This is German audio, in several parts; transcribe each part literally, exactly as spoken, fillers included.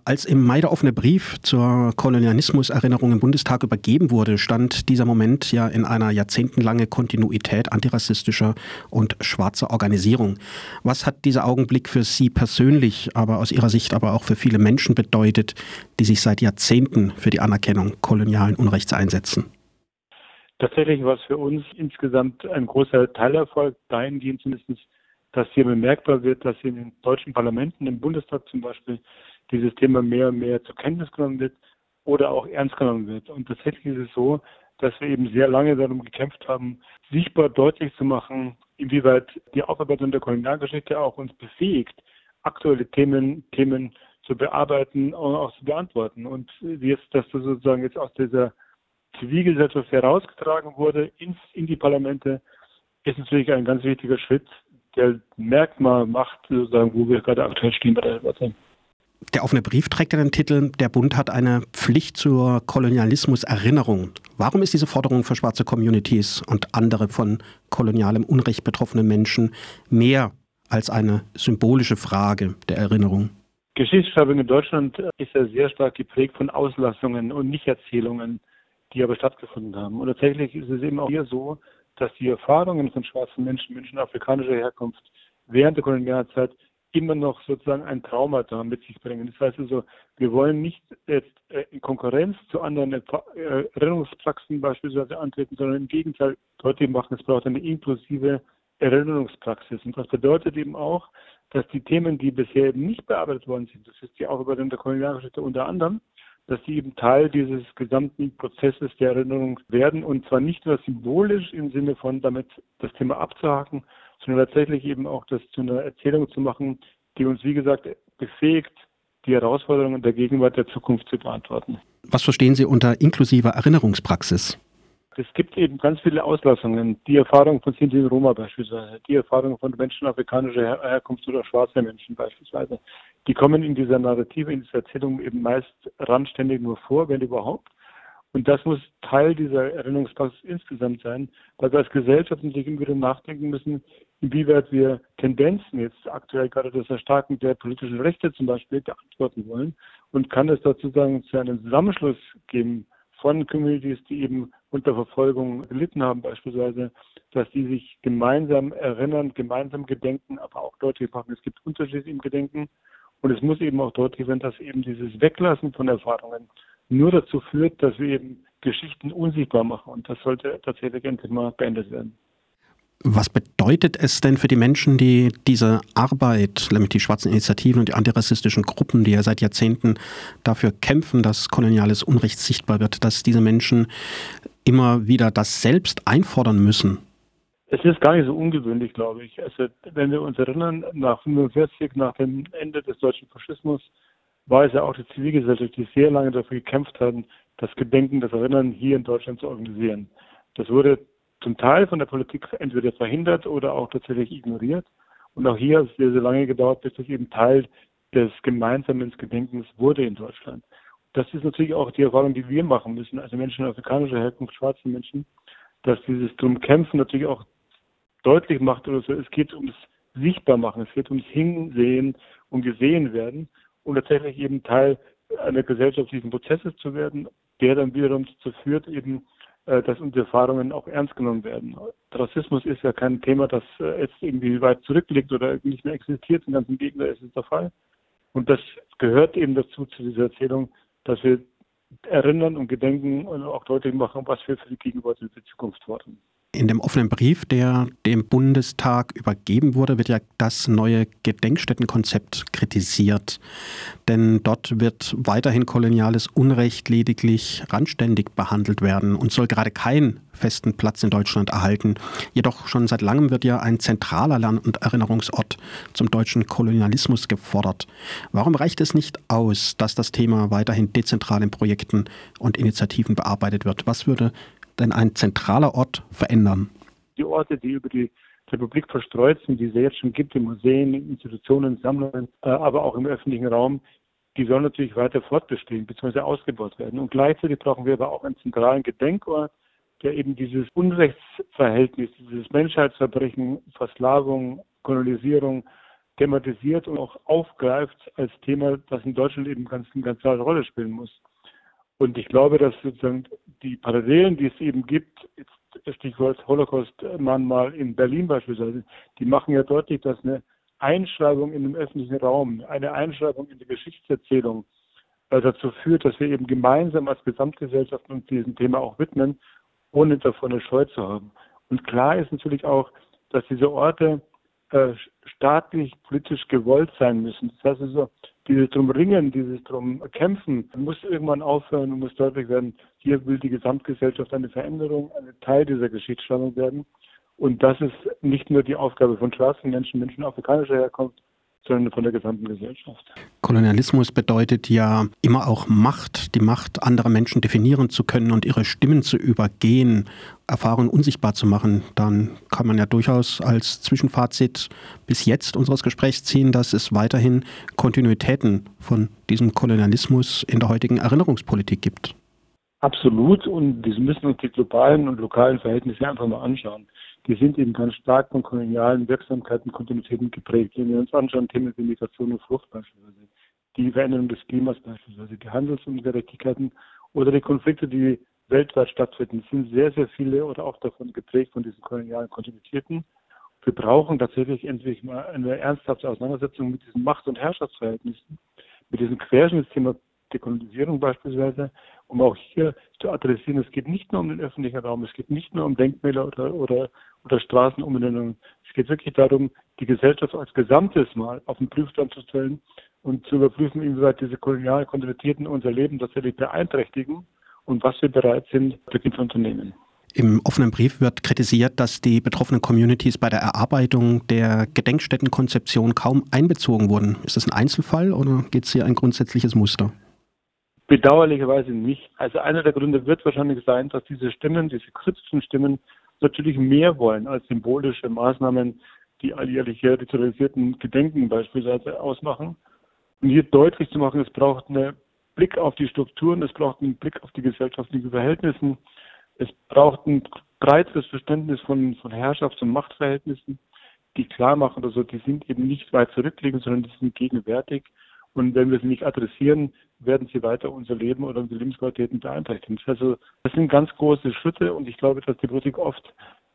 Als im Mai der offene Brief zur Kolonialismuserinnerung im Bundestag übergeben wurde, stand dieser Moment ja in einer jahrzehntelangen Kontinuität antirassistischer und schwarzer Organisierung. Was hat dieser Augenblick für Sie persönlich, aber aus Ihrer Sicht aber auch für viele Menschen bedeutet, die sich seit Jahrzehnten für die Anerkennung kolonialen Unrechts einsetzen? Tatsächlich war es für uns insgesamt ein großer Teilerfolg, dahingehend zumindest, dass hier bemerkbar wird, dass in den deutschen Parlamenten, im Bundestag zum Beispiel, dieses Thema mehr und mehr zur Kenntnis genommen wird oder auch ernst genommen wird. Und tatsächlich ist es so, dass wir eben sehr lange darum gekämpft haben, sichtbar deutlich zu machen, inwieweit die Aufarbeitung der Kolonialgeschichte auch uns befähigt, aktuelle Themen, Themen zu bearbeiten und auch zu beantworten. Und jetzt, dass das sozusagen jetzt aus dieser Zivilgesellschaft herausgetragen wurde ins, in die Parlamente, ist natürlich ein ganz wichtiger Schritt, der Merkmal macht, sozusagen, wo wir gerade aktuell stehen bei der Debatte. Der offene Brief trägt ja den Titel „Der Bund hat eine Pflicht zur Kolonialismuserinnerung“. Warum ist diese Forderung für schwarze Communities und andere von kolonialem Unrecht betroffene Menschen mehr als eine symbolische Frage der Erinnerung? Geschichtsschreibung in Deutschland ist ja sehr stark geprägt von Auslassungen und Nicherzählungen, die aber stattgefunden haben. Und tatsächlich ist es eben auch hier so, dass die Erfahrungen von schwarzen Menschen, Menschen afrikanischer Herkunft während der Kolonialzeit immer noch sozusagen ein Traumata mit sich bringen. Das heißt also, wir wollen nicht jetzt in Konkurrenz zu anderen Erinnerungspraxen beispielsweise antreten, sondern im Gegenteil deutlich machen, es braucht eine inklusive Erinnerungspraxis. Und das bedeutet eben auch, dass die Themen, die bisher eben nicht bearbeitet worden sind, das ist die Aufarbeitung der Kolonialgeschichte unter anderem, dass die eben Teil dieses gesamten Prozesses der Erinnerung werden, und zwar nicht nur symbolisch im Sinne von damit das Thema abzuhaken, sondern tatsächlich eben auch das zu einer Erzählung zu machen, die uns, wie gesagt, befähigt, die Herausforderungen der Gegenwart, der Zukunft zu beantworten. Was verstehen Sie unter inklusiver Erinnerungspraxis? Es gibt eben ganz viele Auslassungen. Die Erfahrung von Sinti und Roma beispielsweise, die Erfahrung von Menschen afrikanischer Her- Herkunft oder schwarzer Menschen beispielsweise, die kommen in dieser Narrative, in dieser Erzählung eben meist randständig nur vor, wenn überhaupt. Und das muss Teil dieser Erinnerungspraxis insgesamt sein, weil wir als Gesellschaft natürlich immer wieder nachdenken müssen, inwieweit wir Tendenzen jetzt aktuell gerade das Erstarken der politischen Rechte zum Beispiel beantworten wollen, und kann es dazu sagen, zu einem Zusammenschluss geben von Communities, die eben unter Verfolgung gelitten haben beispielsweise, dass die sich gemeinsam erinnern, gemeinsam gedenken, aber auch deutlich machen, es gibt Unterschiede im Gedenken, und es muss eben auch deutlich werden, dass eben dieses Weglassen von Erfahrungen nur dazu führt, dass wir eben Geschichten unsichtbar machen, und das sollte tatsächlich endlich mal beendet werden. Was bedeutet es denn für die Menschen, die diese Arbeit, nämlich die schwarzen Initiativen und die antirassistischen Gruppen, die ja seit Jahrzehnten dafür kämpfen, dass koloniales Unrecht sichtbar wird, dass diese Menschen immer wieder das selbst einfordern müssen? Es ist gar nicht so ungewöhnlich, glaube ich. Also wenn wir uns erinnern, nach fünfundvierzig, nach dem Ende des deutschen Faschismus, war es ja auch die Zivilgesellschaft, die sehr lange dafür gekämpft hat, das Gedenken, das Erinnern hier in Deutschland zu organisieren. Das wurde zum Teil von der Politik entweder verhindert oder auch tatsächlich ignoriert. Und auch hier hat es sehr, sehr lange gedauert, bis das eben Teil des gemeinsamen Gedenkens wurde in Deutschland. Das ist natürlich auch die Erfahrung, die wir machen müssen, also Menschen afrikanischer Herkunft, schwarze Menschen, dass dieses drum Kämpfen natürlich auch deutlich macht oder so, es geht ums Sichtbarmachen, es geht ums Hinsehen und gesehen werden und tatsächlich eben Teil einer gesellschaftlichen Prozesses zu werden, der dann wiederum dazu führt, eben, dass unsere Erfahrungen auch ernst genommen werden. Rassismus ist ja kein Thema, das jetzt irgendwie weit zurückliegt oder nicht mehr existiert, ganz im Gegenteil ist es der Fall. Und das gehört eben dazu, zu dieser Erzählung, dass wir erinnern und gedenken und auch deutlich machen, was wir für die Gegenwart und für die Zukunft fordern. In dem offenen Brief, der dem Bundestag übergeben wurde, wird ja das neue Gedenkstättenkonzept kritisiert. Denn dort wird weiterhin koloniales Unrecht lediglich randständig behandelt werden und soll gerade keinen festen Platz in Deutschland erhalten. Jedoch schon seit langem wird ja ein zentraler Lern- und Erinnerungsort zum deutschen Kolonialismus gefordert. Warum reicht es nicht aus, dass das Thema weiterhin dezentral in Projekten und Initiativen bearbeitet wird? Was würde denn ein zentraler Ort verändern? Die Orte, die über die Republik verstreut sind, die es jetzt schon gibt, in Museen, in Institutionen, Sammlungen, äh, aber auch im öffentlichen Raum, die sollen natürlich weiter fortbestehen bzw. ausgebaut werden. Und gleichzeitig brauchen wir aber auch einen zentralen Gedenkort, der eben dieses Unrechtsverhältnis, dieses Menschheitsverbrechen, Versklavung, Kolonisierung, thematisiert und auch aufgreift als Thema, das in Deutschland eben ganz, eine ganz klare Rolle spielen muss. Und ich glaube, dass sozusagen die Parallelen, die es eben gibt, jetzt Stichwort Holocaust-Mahnmal in Berlin beispielsweise, die machen ja deutlich, dass eine Einschreibung in den öffentlichen Raum, eine Einschreibung in die Geschichtserzählung äh, dazu führt, dass wir eben gemeinsam als Gesamtgesellschaft uns diesem Thema auch widmen, ohne davon eine Scheu zu haben. Und klar ist natürlich auch, dass diese Orte äh, staatlich, politisch gewollt sein müssen. Das heißt also, dieses drum Ringen, dieses drum Kämpfen muss irgendwann aufhören und muss deutlich werden, hier will die Gesamtgesellschaft eine Veränderung, ein Teil dieser Geschichtsschreibung werden. Und das ist nicht nur die Aufgabe von schwarzen Menschen, Menschen afrikanischer Herkunft, sondern von der gesamten Gesellschaft. Kolonialismus bedeutet ja immer auch Macht, die Macht, andere Menschen definieren zu können und ihre Stimmen zu übergehen, Erfahrungen unsichtbar zu machen. Dann kann man ja durchaus als Zwischenfazit bis jetzt unseres Gesprächs ziehen, dass es weiterhin Kontinuitäten von diesem Kolonialismus in der heutigen Erinnerungspolitik gibt. Absolut, und wir müssen uns die globalen und lokalen Verhältnisse einfach mal anschauen. Die sind eben ganz stark von kolonialen Wirksamkeiten, Kontinuitäten geprägt. Wenn wir uns anschauen, Themen wie Migration und Flucht beispielsweise, die Veränderung des Klimas beispielsweise, die Handelsungerechtigkeiten oder die Konflikte, die weltweit stattfinden, sind sehr, sehr viele oder auch davon geprägt von diesen kolonialen Kontinuitäten. Wir brauchen tatsächlich endlich mal eine ernsthafte Auseinandersetzung mit diesen Macht- und Herrschaftsverhältnissen, mit diesem Querschnittsthema Dekolonisierung beispielsweise, um auch hier zu adressieren, es geht nicht nur um den öffentlichen Raum, es geht nicht nur um Denkmäler oder, oder, oder Straßenumbenennungen. Es geht wirklich darum, die Gesellschaft als Gesamtes mal auf den Prüfstand zu stellen und zu überprüfen, inwieweit diese kolonialen Kontinuitäten unser Leben tatsächlich beeinträchtigen und was wir bereit sind, dagegen zu unternehmen. Im offenen Brief wird kritisiert, dass die betroffenen Communities bei der Erarbeitung der Gedenkstättenkonzeption kaum einbezogen wurden. Ist das ein Einzelfall oder gibt es hier ein grundsätzliches Muster? Bedauerlicherweise nicht. Also einer der Gründe wird wahrscheinlich sein, dass diese Stimmen, diese kritischen Stimmen natürlich mehr wollen als symbolische Maßnahmen, die alljährliche ritualisierten Gedenken beispielsweise ausmachen. Und hier deutlich zu machen, es braucht einen Blick auf die Strukturen, es braucht einen Blick auf die gesellschaftlichen Verhältnisse, es braucht ein breiteres Verständnis von, von Herrschafts- und Machtverhältnissen, die klar machen, also die sind eben nicht weit zurückliegend, sondern die sind gegenwärtig. Und wenn wir sie nicht adressieren, werden sie weiter unser Leben oder unsere Lebensqualitäten beeinträchtigen. Also das sind ganz große Schritte und ich glaube, dass die Politik oft,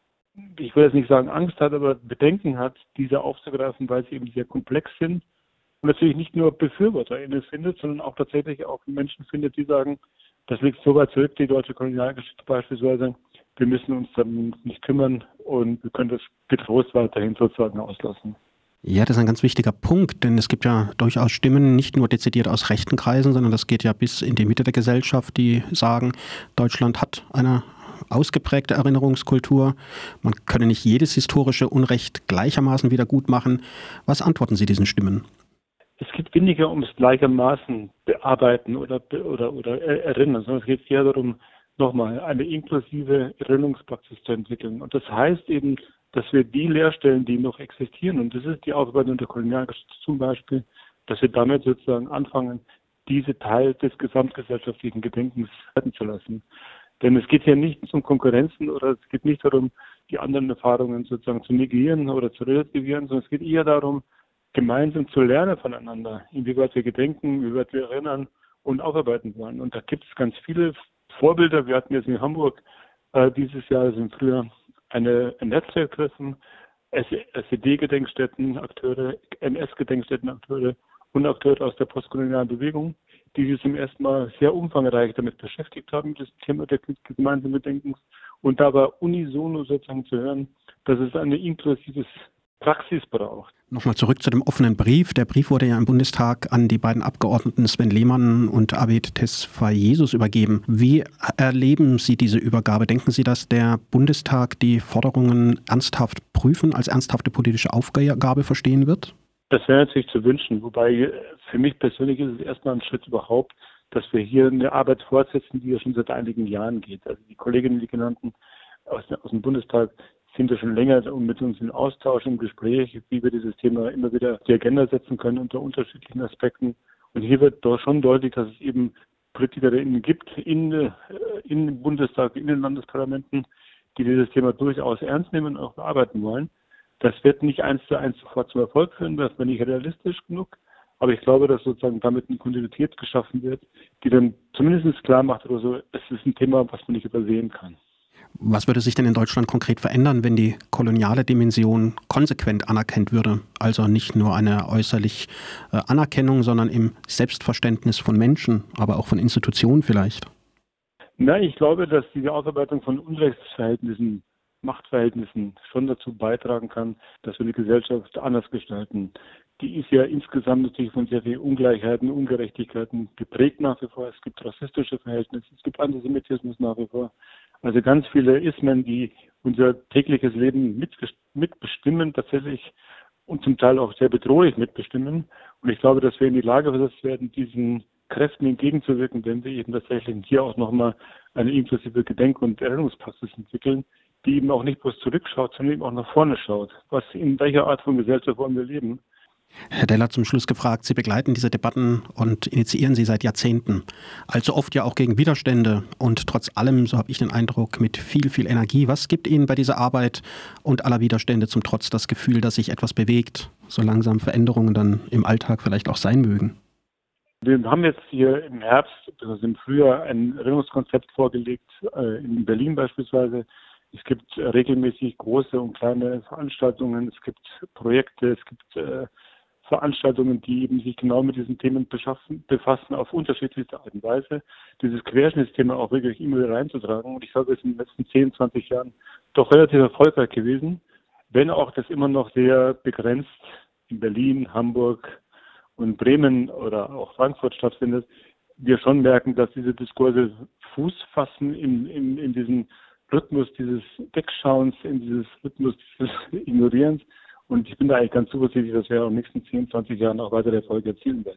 ich will jetzt nicht sagen Angst hat, aber Bedenken hat, diese aufzugreifen, weil sie eben sehr komplex sind und natürlich nicht nur BefürworterInnen findet, sondern auch tatsächlich auch Menschen findet, die sagen, das liegt so weit zurück, die deutsche Kolonialgeschichte beispielsweise, wir müssen uns dann nicht kümmern und wir können das getrost weiterhin sozusagen auslassen. Ja, das ist ein ganz wichtiger Punkt, denn es gibt ja durchaus Stimmen, nicht nur dezidiert aus rechten Kreisen, sondern das geht ja bis in die Mitte der Gesellschaft, die sagen, Deutschland hat eine ausgeprägte Erinnerungskultur. Man könne nicht jedes historische Unrecht gleichermaßen wieder gut machen. Was antworten Sie diesen Stimmen? Es geht weniger ums gleichermaßen bearbeiten oder, oder, oder erinnern, sondern es geht eher darum, nochmal eine inklusive Erinnerungspraxis zu entwickeln. Und das heißt eben, dass wir die Lehrstellen, die noch existieren, und das ist die Aufarbeitung der Kolonialgeschichte zum Beispiel, dass wir damit sozusagen anfangen, diese Teil des gesamtgesellschaftlichen Gedenkens retten zu lassen. Denn es geht hier nicht um Konkurrenzen oder es geht nicht darum, die anderen Erfahrungen sozusagen zu negieren oder zu relativieren, sondern es geht eher darum, gemeinsam zu lernen voneinander, inwieweit wir gedenken, inwieweit wir erinnern und aufarbeiten wollen. Und da gibt es ganz viele Vorbilder. Wir hatten jetzt in Hamburg äh, dieses Jahr, also im Frühjahr, eine, ein Netzwerktreffen, S E D-Gedenkstätten, Akteure, N S-Gedenkstätten-Akteure und Akteure aus der postkolonialen Bewegung, die sich zum ersten Mal sehr umfangreich damit beschäftigt haben, mit diesem Thema des gemeinsamen Gedenkens. Und da war unisono sozusagen zu hören, dass es eine inklusive Praxis braucht. Nochmal zurück zu dem offenen Brief. Der Brief wurde ja im Bundestag an die beiden Abgeordneten Sven Lehmann und Abed Tesfayesus übergeben. Wie erleben Sie diese Übergabe? Denken Sie, dass der Bundestag die Forderungen ernsthaft prüfen, als ernsthafte politische Aufgabe verstehen wird? Das wäre natürlich zu wünschen. Wobei für mich persönlich ist es erstmal ein Schritt überhaupt, dass wir hier eine Arbeit fortsetzen, die ja schon seit einigen Jahren geht. Also die Kolleginnen, die genannten aus, aus dem Bundestag, sind wir schon länger mit uns in Austausch, im Gespräch, wie wir dieses Thema immer wieder auf die Agenda setzen können unter unterschiedlichen Aspekten. Und hier wird doch schon deutlich, dass es eben PolitikerInnen gibt in, in dem Bundestag, in den Landesparlamenten, die dieses Thema durchaus ernst nehmen und auch bearbeiten wollen. Das wird nicht eins zu eins sofort zum Erfolg führen, das wäre nicht realistisch genug. Aber ich glaube, dass sozusagen damit eine Kontinuität geschaffen wird, die dann zumindest klar macht, oder so, es ist ein Thema, was man nicht übersehen kann. Was würde sich denn in Deutschland konkret verändern, wenn die koloniale Dimension konsequent anerkannt würde? Also nicht nur eine äußerlich äh, Anerkennung, sondern im Selbstverständnis von Menschen, aber auch von Institutionen vielleicht? Na, ich glaube, dass diese Ausarbeitung von Unrechtsverhältnissen, Machtverhältnissen schon dazu beitragen kann, dass wir die Gesellschaft anders gestalten. Die ist ja insgesamt natürlich von sehr vielen Ungleichheiten, Ungerechtigkeiten geprägt nach wie vor. Es gibt rassistische Verhältnisse, es gibt Antisemitismus nach wie vor. Also ganz viele Ismen, die unser tägliches Leben mitbestimmen tatsächlich und zum Teil auch sehr bedrohlich mitbestimmen. Und ich glaube, dass wir in die Lage versetzt werden, diesen Kräften entgegenzuwirken, wenn wir eben tatsächlich hier auch nochmal eine inklusive Gedenk- und Erinnerungspraxis entwickeln, die eben auch nicht bloß zurückschaut, sondern eben auch nach vorne schaut. Was, in welcher Art von Gesellschaft wollen wir leben? Herr Deller, zum Schluss gefragt, Sie begleiten diese Debatten und initiieren sie seit Jahrzehnten. Allzu oft ja auch gegen Widerstände und trotz allem, so habe ich den Eindruck, mit viel, viel Energie. Was gibt Ihnen bei dieser Arbeit und aller Widerstände zum Trotz das Gefühl, dass sich etwas bewegt, so langsam Veränderungen dann im Alltag vielleicht auch sein mögen? Wir haben jetzt hier im Herbst, also im Frühjahr, ein Erinnerungskonzept vorgelegt, äh, in Berlin beispielsweise. Es gibt äh, regelmäßig große und kleine Veranstaltungen, es gibt Projekte, es gibt äh, Veranstaltungen, die eben sich genau mit diesen Themen beschaffen, befassen, auf unterschiedlichste Art und Weise, dieses Querschnittsthema auch wirklich immer wieder reinzutragen. Und ich glaube, es ist in den letzten zehn, zwanzig Jahren doch relativ erfolgreich gewesen, wenn auch das immer noch sehr begrenzt in Berlin, Hamburg und Bremen oder auch Frankfurt stattfindet, wir schon merken, dass diese Diskurse Fuß fassen in, in, in diesen Rhythmus dieses Wegschauens, in dieses Rhythmus dieses Ignorierens. Und ich bin da eigentlich ganz zuversichtlich, dass wir in den nächsten zehn, zwanzig Jahren auch weitere Erfolge erzielen werden.